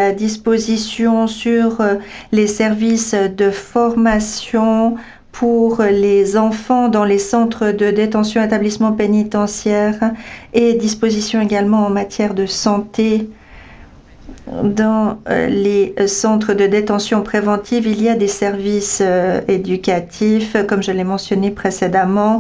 la disposition sur les services de formation pour les enfants dans les centres de détention et établissements pénitentiaires et dispositions également en matière de santé. Dans les centres de détention préventive, il y a des services éducatifs, comme je l'ai mentionné précédemment.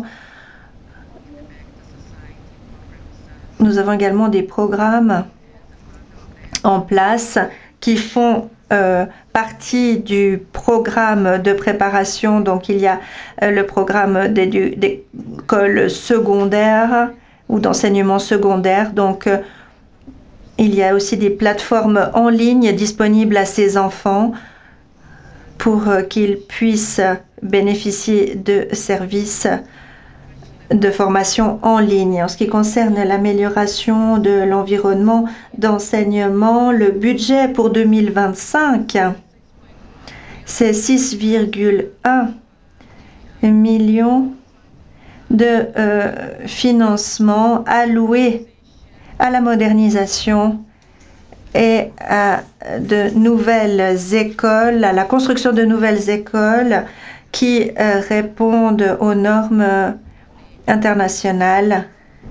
Nous avons également des programmes en place qui font partie du programme de préparation. Donc, il y a le programme d'école secondaire ou d'enseignement secondaire. Donc, il y a aussi des plateformes en ligne disponibles à ces enfants pour qu'ils puissent bénéficier de services de formation en ligne. En ce qui concerne l'amélioration de l'environnement d'enseignement, le budget pour 2025, c'est 6,1 millions de financements alloués à la modernisation et à de nouvelles écoles, à la construction de nouvelles écoles qui répondent aux normes internationales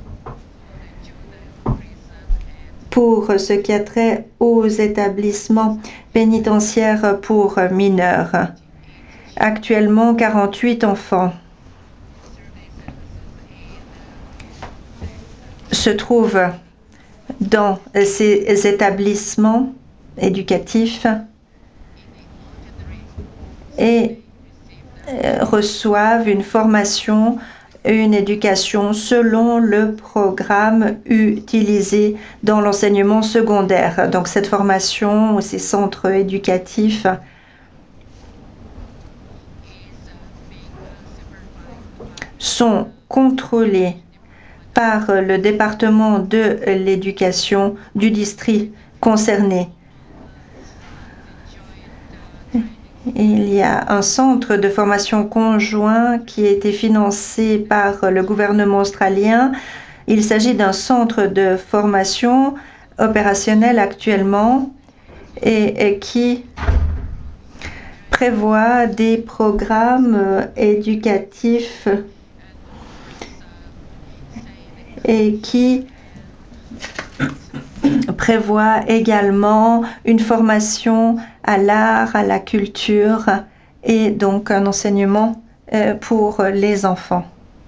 pour ce qui a trait aux établissements pénitentiaires pour mineurs. Actuellement, 48 enfants se trouvent dans ces établissements éducatifs et reçoivent une formation, une éducation selon le programme utilisé dans l'enseignement secondaire. Donc cette formation ou ces centres éducatifs sont contrôlés par le département de l'éducation du district concerné. Il y a un centre de formation conjoint qui a été financé par le gouvernement australien. Il s'agit d'un centre de formation opérationnel actuellement et qui prévoit des programmes éducatifs et qui prévoit également une formation à l'art, à la culture et donc un enseignement pour les enfants.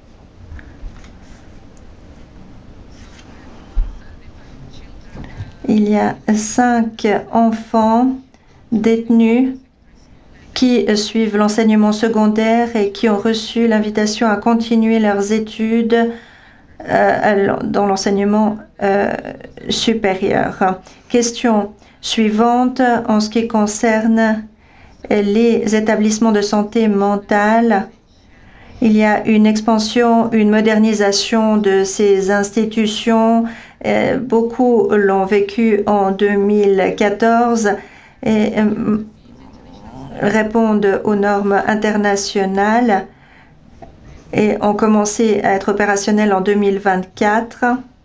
Il y a 5 enfants détenus qui suivent l'enseignement secondaire et qui ont reçu l'invitation à continuer leurs études dans l'enseignement supérieur. Question suivante en ce qui concerne les établissements de santé mentale. Il y a une expansion, une modernisation de ces institutions. Beaucoup l'ont vécu en 2014 et répondent aux normes internationales et ont commencé à être opérationnels en 2024.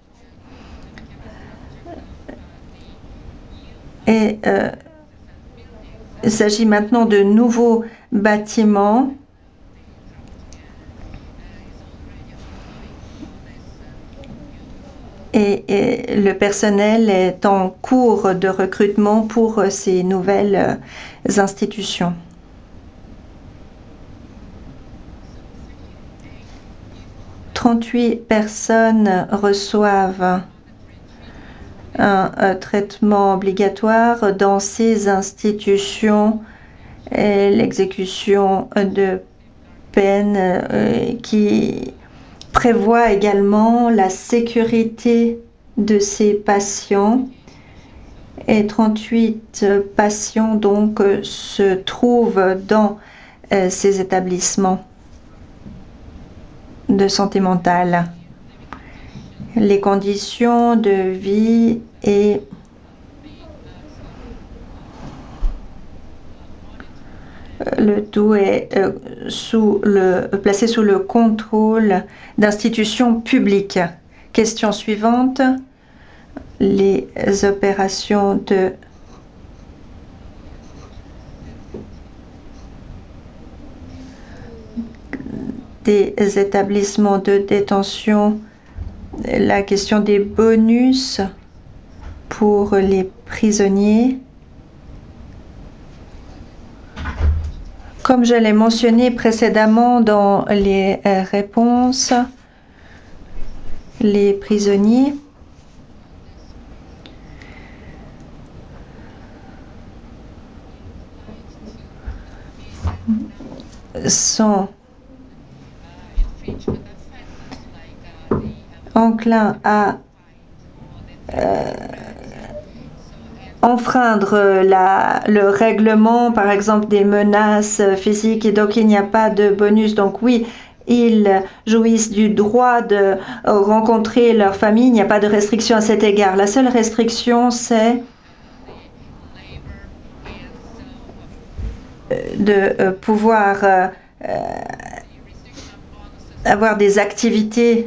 Et il s'agit maintenant de nouveaux bâtiments. Et le personnel est en cours de recrutement pour ces nouvelles institutions. 38 personnes reçoivent un traitement obligatoire dans ces institutions. L'exécution de peine qui prévoit également la sécurité de ces patients. Et 38 patients donc se trouvent dans ces établissements de santé mentale. Les conditions de vie et le tout est placé sous le contrôle d'institutions publiques. Question suivante. Les opérations de des établissements de détention, la question des bonus pour les prisonniers. Comme je l'ai mentionné précédemment dans les réponses, les prisonniers sont enclins à enfreindre le règlement, par exemple des menaces physiques, et donc il n'y a pas de bonus. Donc oui, ils jouissent du droit de rencontrer leur famille, il n'y a pas de restriction à cet égard. La seule restriction, c'est de pouvoir avoir des activités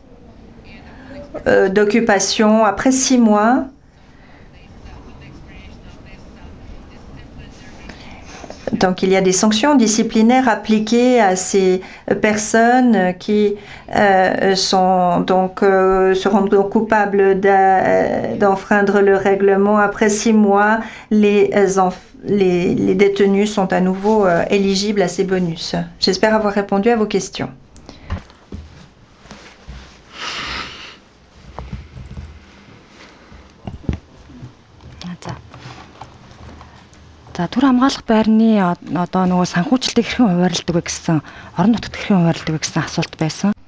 d'occupation après 6 mois. Donc il y a des sanctions disciplinaires appliquées à ces personnes qui seront donc coupables d'enfreindre le règlement. Après 6 mois, les détenus sont à nouveau éligibles à ces bonus. J'espère avoir répondu à vos questions. За түр хамгаалах байрны одоо нөгөө санхүүжилтийг хэрхэн хуваарлдаг вэ гэсэн орон нутагт хэрхэн хуваарлдаг вэ гэсэн асуулт байсан.